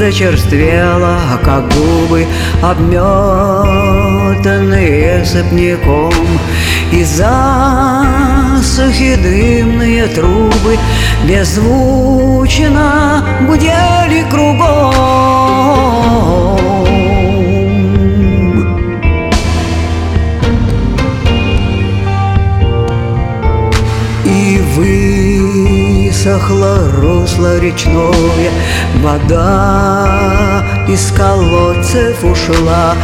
зачерствела, как губы, обметанные сопняком. И засухи дымные трубы беззвучно гудели кругом. И высохло русло речное, вода из колодцев ушла,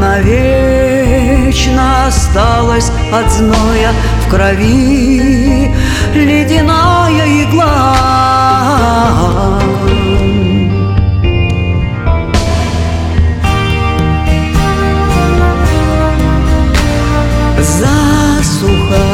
навечно осталась от зноя в крови ледяная игла. Засуха.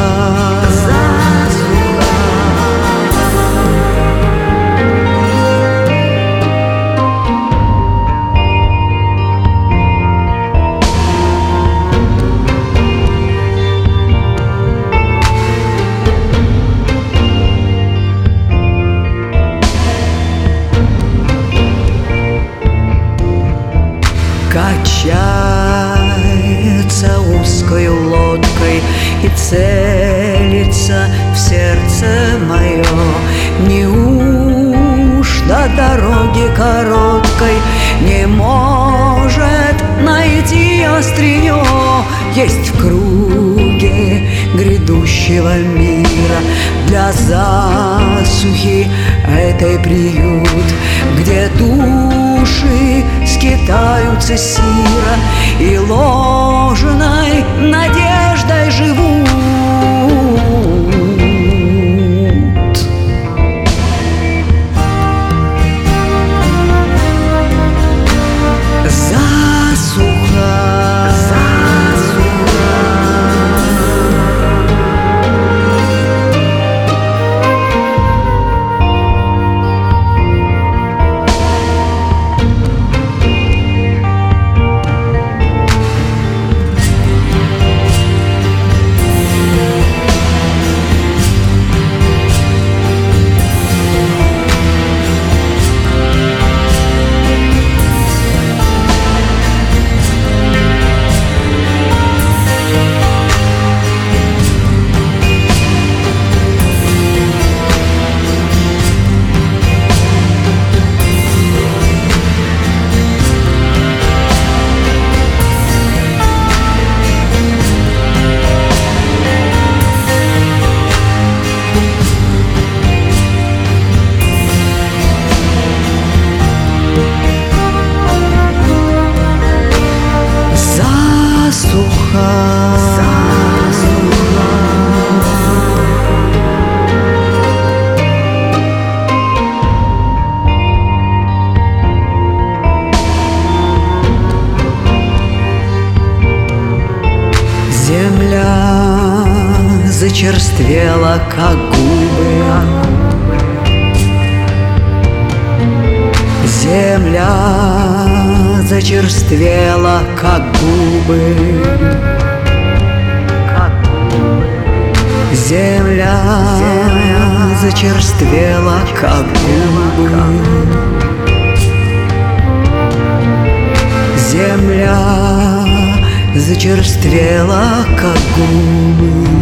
Качается узкою лодкой и целится в сердце мое. Неужто дороги короткой не может найти острие? Есть в круге грядущего мира для засухи этой приют, где души скитаются сиро и ложной надеждой живут. Земля зачерствела, как губы. Земля зачерствела, как губы. Земля зачерствела, как губы. Земля зачерствела, как губы.